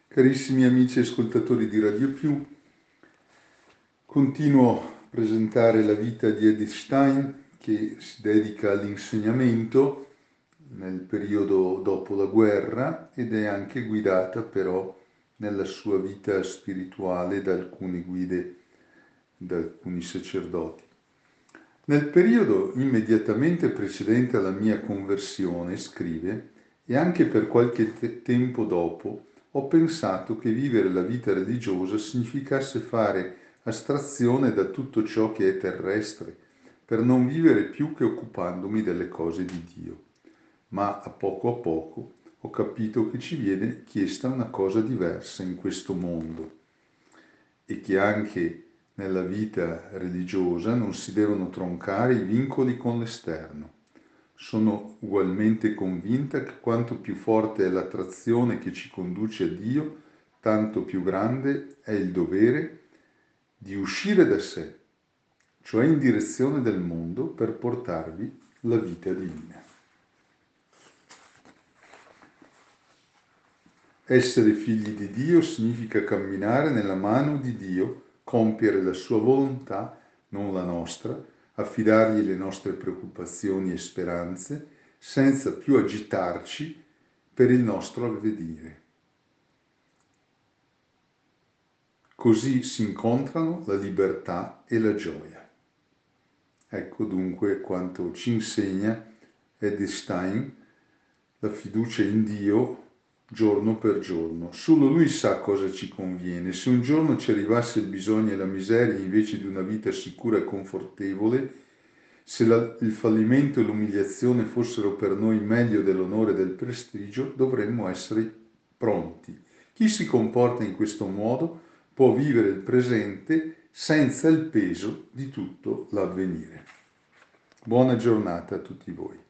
Carissimi amici e ascoltatori di Radio Più, continuo a presentare la vita di Edith Stein, che si dedica all'insegnamento nel periodo dopo la guerra ed è anche guidata però nella sua vita spirituale da alcune guide, da alcuni sacerdoti. Nel periodo immediatamente precedente alla mia conversione, scrive, e anche per qualche tempo dopo, ho pensato che vivere la vita religiosa significasse fare astrazione da tutto ciò che è terrestre, per non vivere più che occupandomi delle cose di Dio. Ma a poco ho capito che ci viene chiesta una cosa diversa in questo mondo e che anche nella vita religiosa non si devono troncare i vincoli con l'esterno. Sono ugualmente convinta che quanto più forte è l'attrazione che ci conduce a Dio, tanto più grande è il dovere di uscire da sé, cioè in direzione del mondo per portarvi la vita divina. Essere figli di Dio significa camminare nella mano di Dio, compiere la sua volontà, non la nostra, affidargli le nostre preoccupazioni e speranze, senza più agitarci per il nostro avvenire. Così si incontrano la libertà e la gioia. Ecco dunque quanto ci insegna Edith Stein, la fiducia in Dio giorno per giorno. Solo Lui sa cosa ci conviene. Se un giorno ci arrivasse il bisogno e la miseria invece di una vita sicura e confortevole, se il fallimento e l'umiliazione fossero per noi meglio dell'onore e del prestigio, dovremmo essere pronti. Chi si comporta in questo modo può vivere il presente senza il peso di tutto l'avvenire. Buona giornata a tutti voi.